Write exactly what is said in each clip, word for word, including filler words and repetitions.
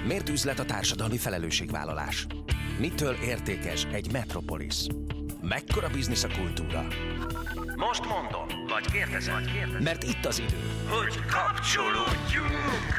Miért üzlet a társadalmi felelősségvállalás? Mitől értékes egy metropolis? Mekkora biznisz a kultúra? Most mondom, vagy kérdezem, vagy kérdezem. Mert itt az idő, hogy kapcsolódjunk!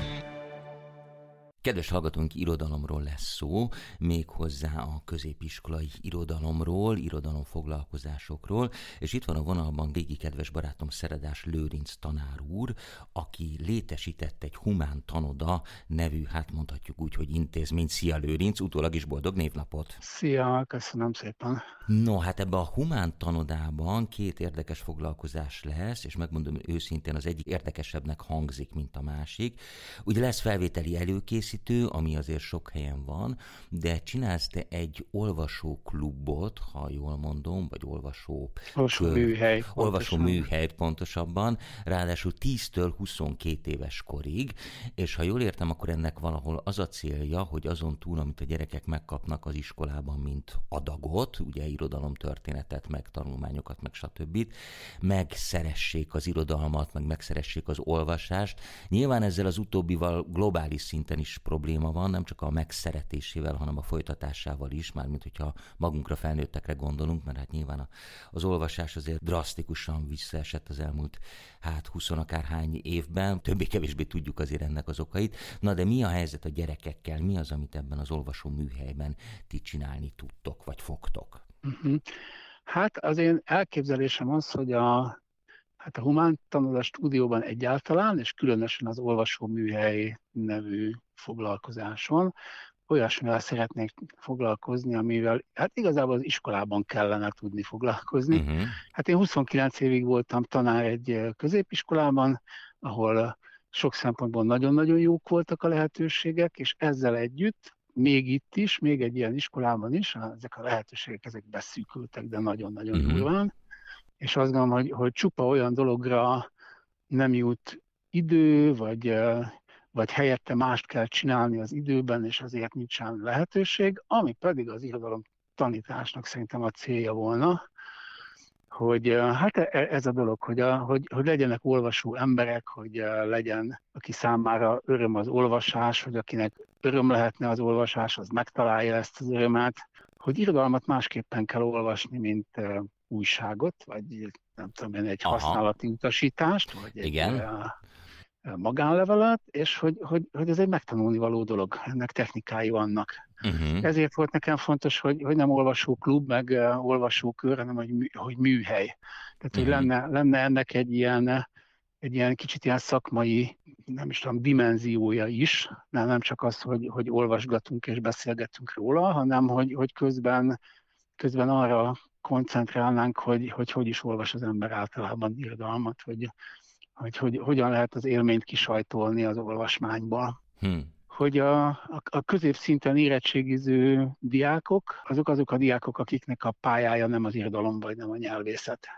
Kedves hallgatónk, irodalomról lesz szó, méghozzá a középiskolai irodalomról, irodalomfoglalkozásokról, és itt van a vonalban régi kedves barátom Szeredás Lőrinc tanár úr, aki létesített egy Humán Tanoda nevű, hát mondhatjuk úgy, hogy intézmény. Szia Lőrinc, utólag is boldog névnapot! Szia, köszönöm szépen! No, hát ebben a Humán Tanodában két érdekes foglalkozás lesz, és megmondom őszintén, az egyik érdekesebbnek hangzik, mint a másik. Ugye lesz felvételi előkészítés, ami azért sok helyen van, de csinálsz te egy olvasóklubot, ha jól mondom, vagy olvasó... Olvasó műhely. Olvasó műhelyt pontosabban, ráadásul tíztől huszonkét éves korig, és ha jól értem, akkor ennek valahol az a célja, hogy azon túl, amit a gyerekek megkapnak az iskolában, mint adagot, ugye irodalomtörténetet, meg tanulmányokat, meg stb., megszeressék az irodalmat, meg megszeressék az olvasást. Nyilván ezzel az utóbbival globális szinten is probléma van, nem csak a megszeretésével, hanem a folytatásával is, mármint hogyha magunkra, felnőttekre gondolunk, mert hát nyilván az olvasás azért drasztikusan visszaesett az elmúlt hát huszonakárhány évben, többé-kevésbé tudjuk azért ennek az okait. Na de mi a helyzet a gyerekekkel? Mi az, amit ebben az olvasó műhelyben ti csinálni tudtok, vagy fogtok? Uh-huh. Hát az én elképzelésem az, hogy a Hát a Humán Tanoda stúdióban egyáltalán, és különösen az olvasó műhely nevű foglalkozáson olyasmivel szeretnék foglalkozni, amivel hát igazából az iskolában kellene tudni foglalkozni. Uh-huh. Hát én huszonkilenc évig voltam tanár egy középiskolában, ahol sok szempontból nagyon-nagyon jók voltak a lehetőségek, és ezzel együtt még itt is, még egy ilyen iskolában is, ezek a lehetőségek ezek beszűkültek, de nagyon-nagyon uh-huh. durván. És azt gondolom, hogy, hogy csupa olyan dologra nem jut idő, vagy, vagy helyette mást kell csinálni az időben, és azért nincsen lehetőség, ami pedig az irodalom tanításnak szerintem a célja volna, hogy hát ez a dolog, hogy, a, hogy, hogy legyenek olvasó emberek, hogy legyen, aki számára öröm az olvasás, hogy akinek öröm lehetne az olvasás, az megtalálja ezt az örömet, hogy irodalmat másképpen kell olvasni, mint újságot, vagy nem tudom én, egy Aha. használati utasítást, vagy egy Igen. magánlevelet, és hogy, hogy, hogy ez egy megtanulni való dolog, ennek technikái vannak. Uh-huh. Ezért volt nekem fontos, hogy, hogy nem olvasóklub, meg uh, olvasókör, hanem hogy, mű, hogy műhely. Tehát, uh-huh. hogy lenne, lenne ennek egy ilyen, egy ilyen kicsit ilyen szakmai, nem is tudom, dimenziója is, nem, nem csak az, hogy, hogy olvasgatunk és beszélgetünk róla, hanem hogy, hogy közben, közben arra koncentrálnánk, hogy, hogy hogy is olvas az ember általában irodalmat, hogy, hogy, hogy hogyan lehet az élményt kisajtolni az olvasmányból. Hmm. Hogy a, a, a középszinten érettségiző diákok, azok azok a diákok, akiknek a pályája nem az irodalom, vagy nem a nyelvészet.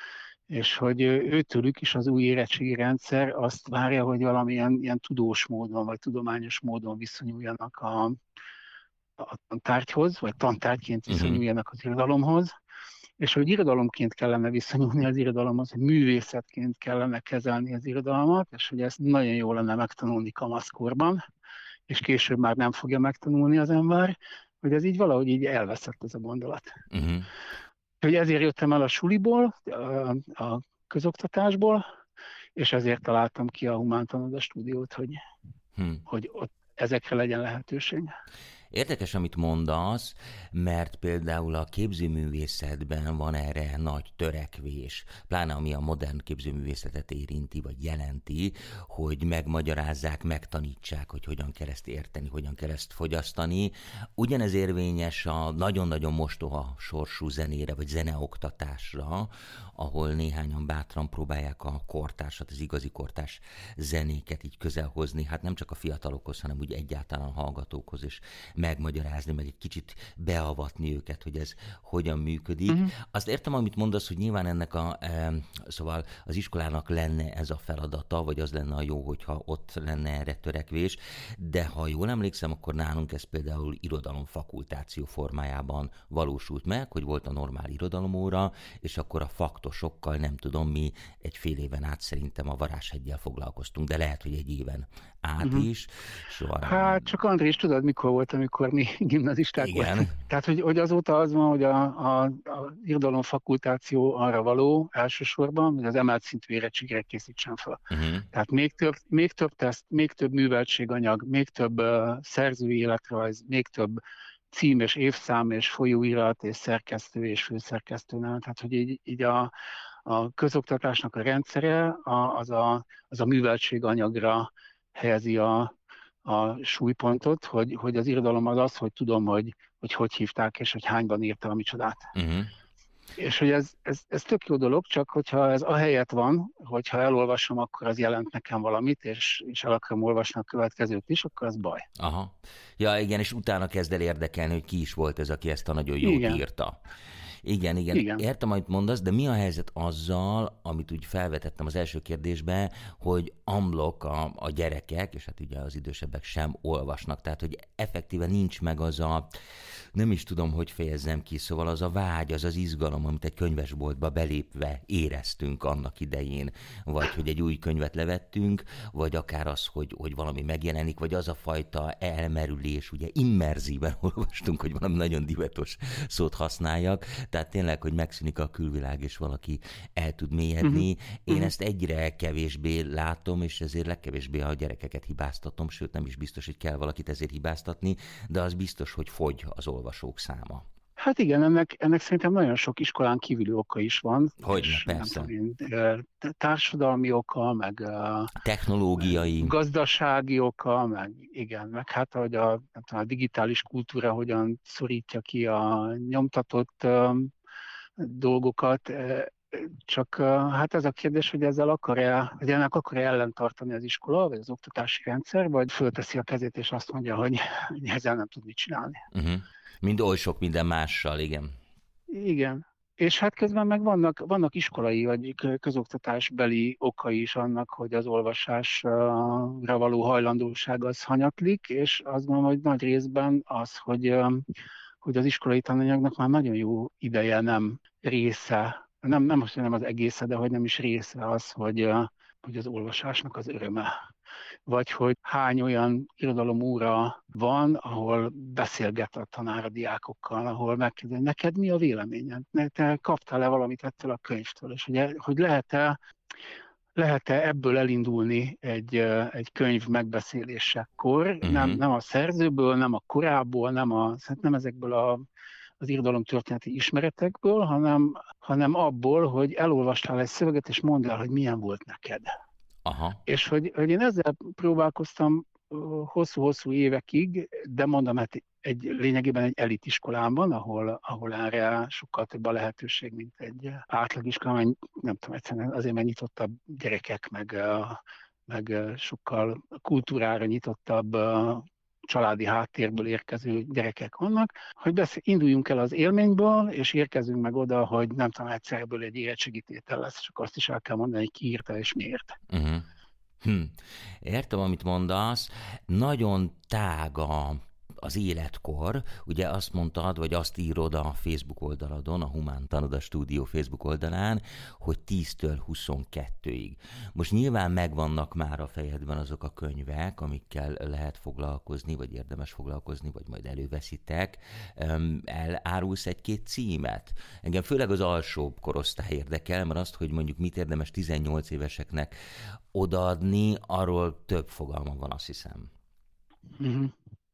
És hogy őtőlük is az új érettségi rendszer azt várja, hogy valamilyen ilyen tudós módon, vagy tudományos módon viszonyuljanak a, a tantárgyhoz, vagy tantárgyként viszonyuljanak az irodalomhoz, és hogy irodalomként kellene viszonyulni az irodalomhoz, hogy művészetként kellene kezelni az irodalmat, és hogy ezt nagyon jó lenne megtanulni kamaszkorban, és később már nem fogja megtanulni az ember, hogy ez így valahogy így elveszett ez a gondolat. Uh-huh. Hogy ezért jöttem el a suliból, a, a közoktatásból, és ezért találtam ki a Humán Tanoda stúdiót, hogy, hmm. hogy ott ezekre legyen lehetőség. Érdekes, amit mondasz, mert például a képzőművészetben van erre nagy törekvés, pláne ami a modern képzőművészetet érinti, vagy jelenti, hogy megmagyarázzák, megtanítsák, hogy hogyan kell ezt érteni, hogyan kell ezt fogyasztani. Ugyanez érvényes a nagyon-nagyon mostoha sorsú zenére, vagy zeneoktatásra, ahol néhányan bátran próbálják a kortársat, az igazi kortárs zenéket így közelhozni, hát nem csak a fiatalokhoz, hanem úgy egyáltalán a hallgatókhoz is megmagyarázni, meg egy kicsit beavatni őket, hogy ez hogyan működik. Uh-huh. Azt értem, amit mondasz, hogy nyilván ennek a, e, szóval az iskolának lenne ez a feladata, vagy az lenne a jó, hogyha ott lenne erre törekvés, de ha jól emlékszem, akkor nálunk ez például irodalomfakultáció formájában valósult meg, hogy volt a normál irodalomóra, és akkor a faktosokkal, nem tudom mi, egy fél éven át szerintem a Varázsheggyel foglalkoztunk, de lehet, hogy egy éven át uh-huh. is. Soha nem... Hát csak Andrés, tudod, mikor volt, amikor mi gimnazisták Igen. voltunk? Tehát, hogy, hogy azóta az van, hogy a, a, a irodalom fakultáció arra való elsősorban, hogy az emelt szintű érettségre készítsen fel. Uh-huh. Tehát még több, még több teszt, még több műveltséganyag, még több uh, szerzői életrajz, még több cím és évszám és folyóirat és szerkesztő és főszerkesztőnál. Tehát, hogy így, így a, a közoktatásnak a rendszere a, az, a, az a műveltséganyagra helyezi a, a súlypontot, hogy, hogy az irodalom az az, hogy tudom, hogy hogy, hogy hívták, és hogy hányban írta a micsodát. Uh-huh. És hogy ez, ez, ez tök jó dolog, csak hogyha ez ahelyett van, hogyha elolvasom, akkor az jelent nekem valamit, és, és el akarom olvasni a következőt is, akkor az baj. Aha. Ja, igen, és utána kezd el érdekelni, hogy ki is volt ez, aki ezt a nagyon jót igen. írta. Igen, igen, igen, értem, amit mondasz, de mi a helyzet azzal, amit úgy felvetettem az első kérdésben, hogy amblok a, a gyerekek, és hát ugye az idősebbek sem olvasnak, tehát hogy effektíven nincs meg az a, nem is tudom, hogy fejezzem ki, szóval az a vágy, az az izgalom, amit egy könyvesboltba belépve éreztünk annak idején, vagy hogy egy új könyvet levettünk, vagy akár az, hogy, hogy valami megjelenik, vagy az a fajta elmerülés, ugye immerzíven olvastunk, hogy valami nagyon divatos szót használjak, tehát tényleg, hogy megszűnik a külvilág, és valaki el tud mélyedni. Uh-huh. Én uh-huh. ezt egyre kevésbé látom, és ezért legkevésbé a gyerekeket hibáztatom, sőt nem is biztos, hogy kell valakit ezért hibáztatni, de az biztos, hogy fogy az olvasók száma. Hát igen, ennek, ennek szerintem nagyon sok iskolán kívüli oka is van. Hogyne, persze. Tudom, társadalmi oka, meg technológiai. Gazdasági oka, meg igen, meg hát hogy a, a digitális kultúra hogyan szorítja ki a nyomtatott um, dolgokat. Csak hát ez a kérdés, hogy ezzel akar-e, hogy ennek akar-e ellentartani az iskola, vagy az oktatási rendszer, vagy fölteszi a kezét, és azt mondja, hogy ezzel nem tud mit csinálni. Uh-huh. Mind oly sok minden mással, igen. Igen. És hát közben meg vannak, vannak iskolai vagy közoktatásbeli okai is annak, hogy az olvasásra való hajlandóság az hanyatlik, és azt gondolom, hogy nagy részben az, hogy, hogy az iskolai tananyagnak már nagyon jó ideje nem része, nem, nem most nem az egésze, de hogy nem is része az, hogy, hogy az olvasásnak az öröme. Vagy hogy hány olyan irodalomóra van, ahol beszélget a tanár a diákokkal, ahol megkérdezi, neked mi a véleményed? Te kaptál-e valamit ettől a könyvtől? És hogy, hogy lehet-e, lehet-e ebből elindulni egy, egy könyv megbeszélésekor, uh-huh. nem, nem a szerzőből, nem a korából, nem, a, nem ezekből a az irodalomtörténeti ismeretekből, hanem, hanem abból, hogy elolvastál egy szöveget, és mondd el, hogy milyen volt neked. Aha. És hogy, hogy én ezzel próbálkoztam hosszú-hosszú évekig, de mondom, hát egy, lényegében egy elitiskolában, ahol, ahol erre sokkal több a lehetőség, mint egy átlagiskolában, nem tudom, egyszerűen azért, mert nyitottabb gyerekek, meg, meg sokkal kultúrára nyitottabb családi háttérből érkező gyerekek vannak, hogy beszél, induljunk el az élményből, és érkezünk meg oda, hogy nem tudom, egyszerből egy érettségítétel lesz, csak azt is el kell mondani, hogy ki írta és miért. Uh-huh. Hm. Értem, amit mondasz. Nagyon tág a, az életkor. Ugye azt mondtad, vagy azt írod a Facebook oldaladon, a Humán Tanoda Stúdió Facebook oldalán, hogy tíztől huszonkettőig. Most nyilván megvannak már a fejedben azok a könyvek, amikkel lehet foglalkozni, vagy érdemes foglalkozni, vagy majd előveszitek. Elárulsz egy-két címet? Engem főleg az alsóbb korosztály érdekel, mert azt, hogy mondjuk mit érdemes tizennyolc éveseknek odaadni, arról több fogalma van, azt hiszem. Mm-hmm.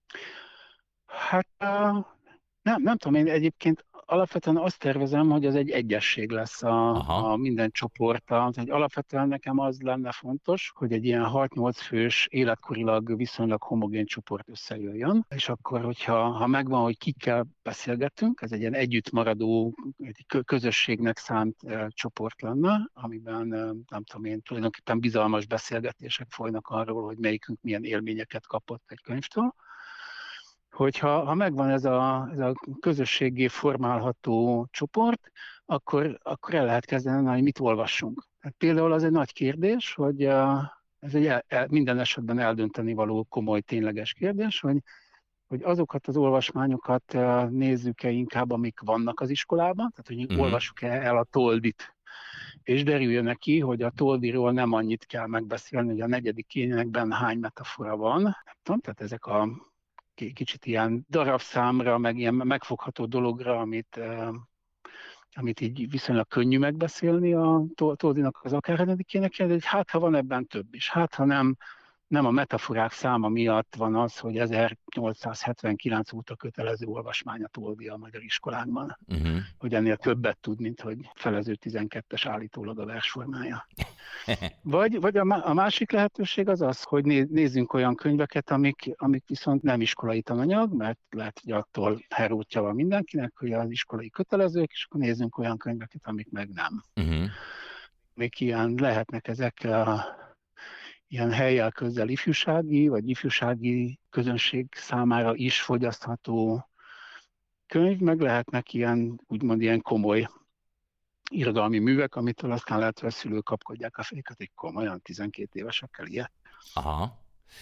Hát nem, nem tudom, én egyébként alapvetően azt tervezem, hogy ez egy egyesség lesz a, a minden csoporttal. Tehát alapvetően nekem az lenne fontos, hogy egy ilyen hat-nyolc fős életkorilag viszonylag homogén csoport összejöjjön, és akkor, hogyha ha megvan, hogy kikkel beszélgetünk, ez egy ilyen együttmaradó, egy közösségnek szánt csoport lenne, amiben nem tudom én, tulajdonképpen bizalmas beszélgetések folynak arról, hogy melyikünk milyen élményeket kapott egy könyvtől. Hogyha ha megvan ez a, ez a közösséggé formálható csoport, akkor, akkor el lehet kezdeni, hogy mit olvassunk. Hát például az egy nagy kérdés, hogy ez egy el, el, minden esetben eldönteni való komoly, tényleges kérdés, hogy, hogy azokat az olvasmányokat nézzük-e inkább, amik vannak az iskolában, tehát hogy uh-huh. olvassuk-e el a Toldit, és derüljön neki, hogy a Toldiról nem annyit kell megbeszélni, hogy a negyedik énekben hány metafora van. Nem tudom, tehát ezek a kicsit ilyen darabszámra, meg ilyen megfogható dologra, amit, amit így viszonylag könnyű megbeszélni a Toldinak az akár a negyedik énekén, de hát ha van ebben több is, hát ha nem, nem a metaforák száma miatt van az, hogy ezernyolcszázhetvenkilenc óta kötelező olvasmány a Toldi a magyar iskolákban, uh-huh. hogy ennél többet tud, mint hogy felező tizenkettes állítólag a versformája. Vagy, vagy a másik lehetőség az az, hogy nézzünk olyan könyveket, amik, amik viszont nem iskolai tananyag, mert lehet, hogy attól herótja van mindenkinek, hogy az iskolai kötelezők, és akkor nézzünk olyan könyveket, amik meg nem. Uh-huh. Még ilyen lehetnek ezek a ilyen hellyel közel ifjúsági, vagy ifjúsági közönség számára is fogyasztható könyv, meg lehetnek ilyen, úgymond ilyen komoly irodalmi művek, amitől aztán lehet, hogy a szülők kapkodják a fejüket, hogy komolyan tizenkét évesekkel ilyet. Aha.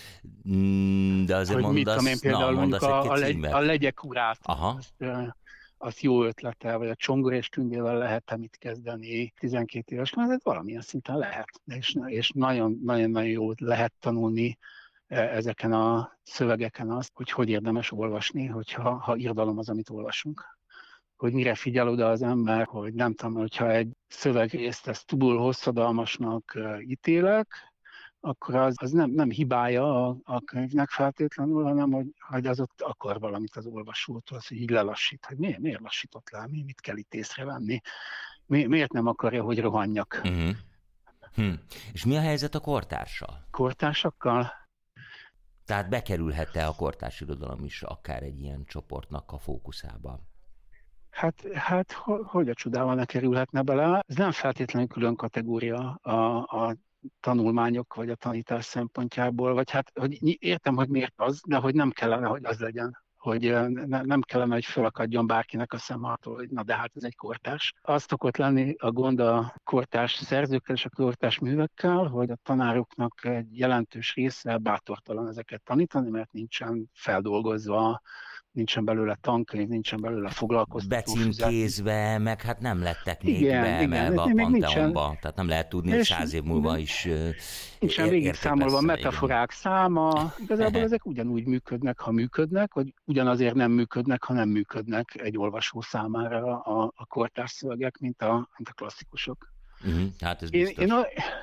De azért hogy mondasz, mit tudom én, például na, mondasz a, egy a, legy, címet. a Legyek urát. Aha. Azt, az jó ötlete, vagy a Csongor és Tündével lehet-e mit kezdeni tizenkét éves, mert valamilyen szinten lehet, és, és nagyon-nagyon jó lehet tanulni ezeken a szövegeken azt, hogy hogy érdemes olvasni, hogyha ha irodalom az, amit olvasunk. Hogy mire figyel oda az ember, hogy nem tudom, hogyha egy szövegrészt ezt túl hosszadalmasnak ítélek, akkor az, az nem, nem hibája a, a könyvnek feltétlenül, hanem hogy, hogy az ott akar valamit az olvasótól, az, hogy így lelassít, hogy miért, miért lassított le, mi, mit kell itt észrevenni, mi, miért nem akarja, hogy rohanjak. Uh-huh. Hm. És mi a helyzet a kortárssal? Kortársakkal? Tehát bekerülhet-e a kortárs irodalom is akár egy ilyen csoportnak a fókuszába? Hát, hát hogy a csodával ne kerülhetne bele? Ez nem feltétlenül külön kategória a, a tanulmányok vagy a tanítás szempontjából, vagy hát hogy értem, hogy miért az, de hogy nem kellene, hogy az legyen. Hogy ne, nem kellene, hogy felakadjon bárkinek a szem attól, hogy na de hát ez egy kortárs. Az szokott lenni a gond a kortárs szerzőkkel és a kortárs művekkel, hogy a tanároknak egy jelentős része bátortalan ezeket tanítani, mert nincsen feldolgozva, nincsen belőle tankönyv, nincsen belőle foglalkoztató becímkézve, meg hát nem lettek még beemelve a Pantheonba, tehát nem lehet tudni, hogy száz év múlva is nincsen végig számolva a metaforák száma, igazából ezek ugyanúgy működnek, ha működnek, vagy ugyanazért nem működnek, ha nem működnek egy olvasó számára a, a kortárs szövegek, mint a, mint a klasszikusok. Uh-huh, hát ez biztos. Én, én a,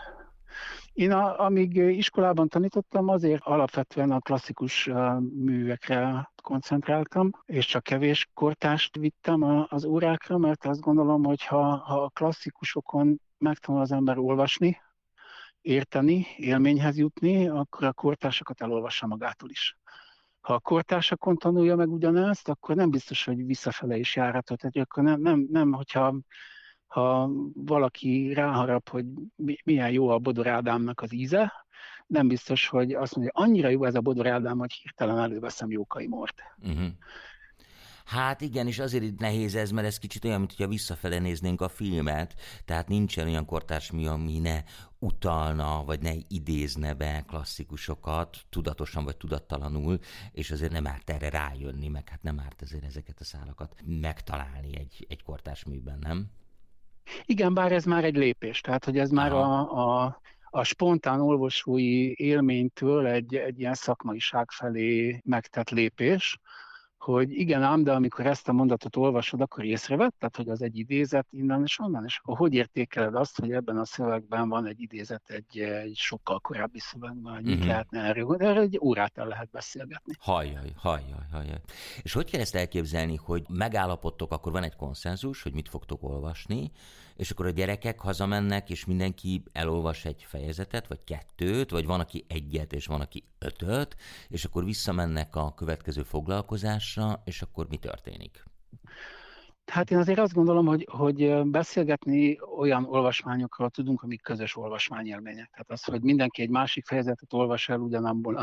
Én a, amíg iskolában tanítottam, azért alapvetően a klasszikus művekre koncentráltam, és csak kevés kortárst vittem az órákra, mert azt gondolom, hogy ha, ha a klasszikusokon megtanul az ember olvasni, érteni, élményhez jutni, akkor a kortársakat elolvassa magától is. Ha a kortársakon tanulja meg ugyanezt, akkor nem biztos, hogy visszafele is járható. Tehát akkor nem, nem, nem hogyha ha valaki ráharap, hogy milyen jó a Bodor Ádámnak az íze, nem biztos, hogy azt mondja, annyira jó ez a Bodor Ádám, hogy hirtelen előveszem Jókai Mort. Uh-huh. Hát igen, és azért itt nehéz ez, mert ez kicsit olyan, mint hogyha visszafele néznénk a filmet, tehát nincsen olyan kortársmű, ami ne utalna, vagy ne idézne be klasszikusokat, tudatosan vagy tudattalanul, és azért nem árt erre rájönni, meg hát nem árt azért ezeket a szálakat megtalálni egy, egy kortársműben, nem? Igen, bár ez már egy lépés, tehát hogy ez már a, a, a spontán olvasói élménytől egy, egy ilyen szakmaiság felé megtett lépés, hogy igen ám, de amikor ezt a mondatot olvasod, akkor észrevetted, hogy az egy idézet innen és onnan, és akkor hogy értékeled azt, hogy ebben a szövegben van egy idézet egy, egy sokkal korábbi szövegben, hogy uh-huh. mit lehetne erről, de erre egy órát el lehet beszélgetni. Hajjaj, hajjaj, hajjaj. És hogy kell ezt elképzelni, hogy megállapodtok, akkor van egy konszenzus, hogy mit fogtok olvasni, és akkor a gyerekek hazamennek, és mindenki elolvas egy fejezetet, vagy kettőt, vagy van, aki egyet, és van, aki ötöt, és akkor visszamennek a következő foglalkozásra, és akkor mi történik? Hát én azért azt gondolom, hogy, hogy beszélgetni olyan olvasmányokról tudunk, amik közös olvasmányélmények. Tehát az, hogy mindenki egy másik fejezetet olvas el ugyanabból a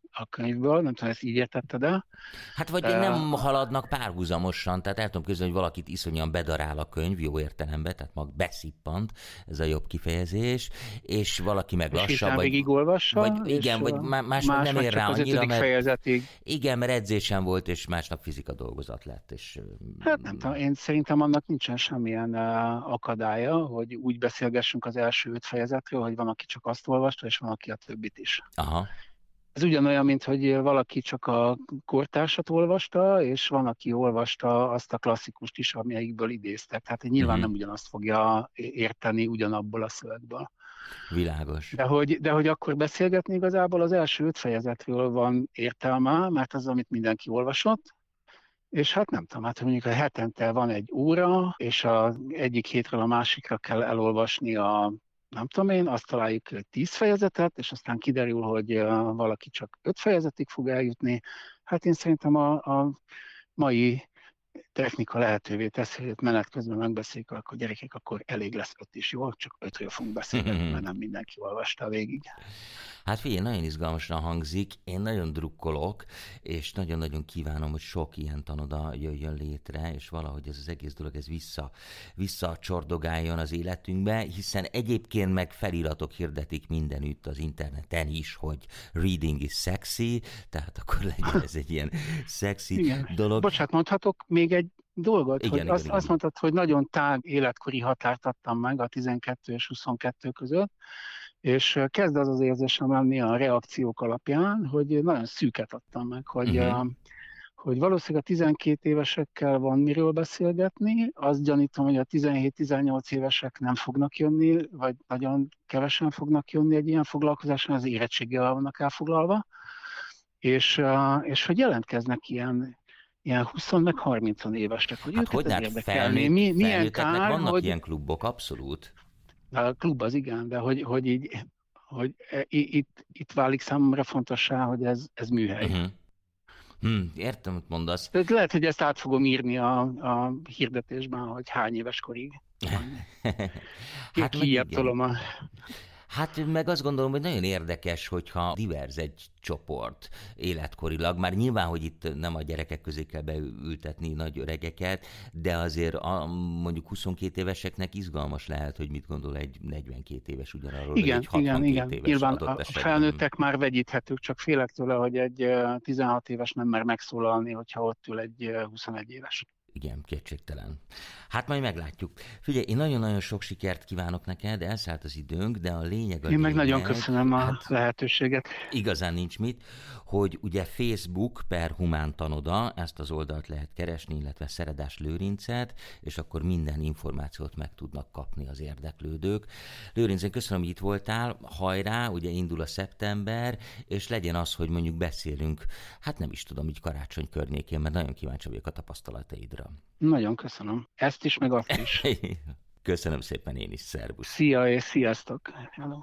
a könyvből, nem tudom, ezt így értetted el. Hát vagy uh, nem haladnak párhuzamosan, tehát el tudom képzelni, hogy valakit iszonyan bedarál a könyv, jó értelemben, tehát mag beszippant, ez a jobb kifejezés, és valaki meg lassabb, vagy, végigolvassa, vagy igen, vagy másnap nem ér rá annyira, mert fejezetig. Igen, mert edzésen volt, és másnap fizika dolgozat lett. És... Hát nem tudom, én szerintem annak nincsen semmilyen uh, akadálya, hogy úgy beszélgessünk az első öt fejezetről, hogy van, aki csak azt olvasta, és van, aki a többit is. Aha. Ez ugyanolyan, mint hogy valaki csak a kortársat olvasta, és van, aki olvasta azt a klasszikust is, amelyikből idéztek. Tehát nyilván uh-huh. nem ugyanazt fogja érteni ugyanabból a szövegből. Világos. De hogy, de hogy akkor beszélgetni igazából az első öt fejezetről van értelme, mert az, amit mindenki olvasott, és hát nem tudom, hát mondjuk a hetente van egy óra, és az egyik hétről a másikra kell elolvasni a nem tudom én, azt találjuk tíz fejezetet, és aztán kiderül, hogy valaki csak öt fejezetig fog eljutni. Hát én szerintem a, a mai technika lehetővé teszi, hogy menet közben megbeszéljük, akkor gyerekek, akkor elég lesz öt is, jó? Csak ötről fogunk beszélgetni, mert nem mindenki olvasta végig. Hát figyelj, nagyon izgalmasan hangzik, én nagyon drukkolok, és nagyon-nagyon kívánom, hogy sok ilyen tanoda jöjjön létre, és valahogy ez az egész dolog ez vissza, visszacsordogáljon az életünkbe, hiszen egyébként meg feliratok hirdetik mindenütt az interneten is, hogy reading is sexy, tehát akkor legyen ez egy ilyen szexi igen. dolog. Bocsánat, mondhatok még egy dolgot, igen, hogy igen, azt, igen. azt mondtad, hogy nagyon tág életkori határt adtam meg a tizenkettő és huszonkettő között, és kezd az az érzésem lenni a reakciók alapján, hogy nagyon szűket adtam meg, hogy, uh-huh. hogy valószínűleg a tizenkét évesekkel van miről beszélgetni, azt gyanítom, hogy a tizenhét-tizennyolc évesek nem fognak jönni, vagy nagyon kevesen fognak jönni egy ilyen foglalkozáson, az érettséggel vannak elfoglalva, és, és hogy jelentkeznek ilyen ilyen húsz meg harminc évesek, hogy hát őket hogy ez hát érdekelni. Mi, milyen kár, vannak hogy... ilyen klubok, abszolút. A klub az igen, de hogy, hogy így, hogy itt, itt válik számomra fontossá, hogy ez, ez műhely. Uh-huh. Hmm, értem, mit mondasz. Tehát lehet, hogy ezt át fogom írni a, a hirdetésben, hogy hány éves korig. hát Kijebb a... Hát meg azt gondolom, hogy nagyon érdekes, hogyha divers egy csoport életkorilag. Már nyilván, hogy itt nem a gyerekek közé kell beültetni nagy öregeket, de azért a, mondjuk huszonkét éveseknek izgalmas lehet, hogy mit gondol egy negyvenkét éves ugyanarról, igen, egy hatvankét igen, igen. éves Nyilván adott a esetben. felnőttek már vegyíthetők, csak félek tőle, hogy egy tizenhat éves nem mer megszólalni, hogyha ott ül egy huszonegy éves. Igen, kétségtelen. Hát majd meglátjuk. Figyelj, én nagyon-nagyon sok sikert kívánok neked, elszállt az időnk, de a lényeg a Én meg lényeg, nagyon köszönöm a hát lehetőséget. Igazán nincs mit, hogy ugye Facebook per Humántanoda, ezt az oldalt lehet keresni, illetve Szeredás Lőrincet, és akkor minden információt meg tudnak kapni az érdeklődők. Lőrinc, én köszönöm, hogy itt voltál, hajrá, ugye indul a szeptember, és legyen az, hogy mondjuk beszélünk, hát nem is tudom, így karácsony környékén, mert nagyon kíváncsi vagyok a tapasztalataidra. Nagyon köszönöm. Ezt is, meg azt is. Köszönöm szépen én is, szervusz. Szia és sziasztok. Hello.